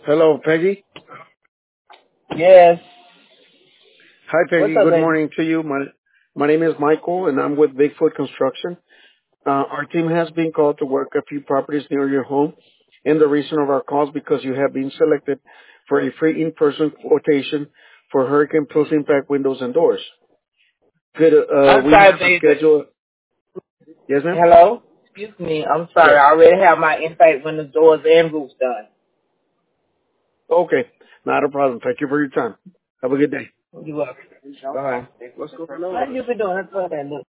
Hello, Peggy. Yes. Hi, What's Peggy. up, Good baby? morning to you. My name is Michael, and I'm with Bigfoot Construction. Our team has been called to work a few properties near your home, and the reason of our call is because you have been selected for a free in-person quotation for hurricane-proof impact windows and doors. Could I'm we sorry, have a baby. schedule? Yes, ma'am. Hello? Excuse me. I'm sorry. Yes. I already have my impact windows, doors, and roofs done. Okay. Not a problem. Thank you for your time. Have a good day. You're welcome. Bye. What you been doing? That's what that look.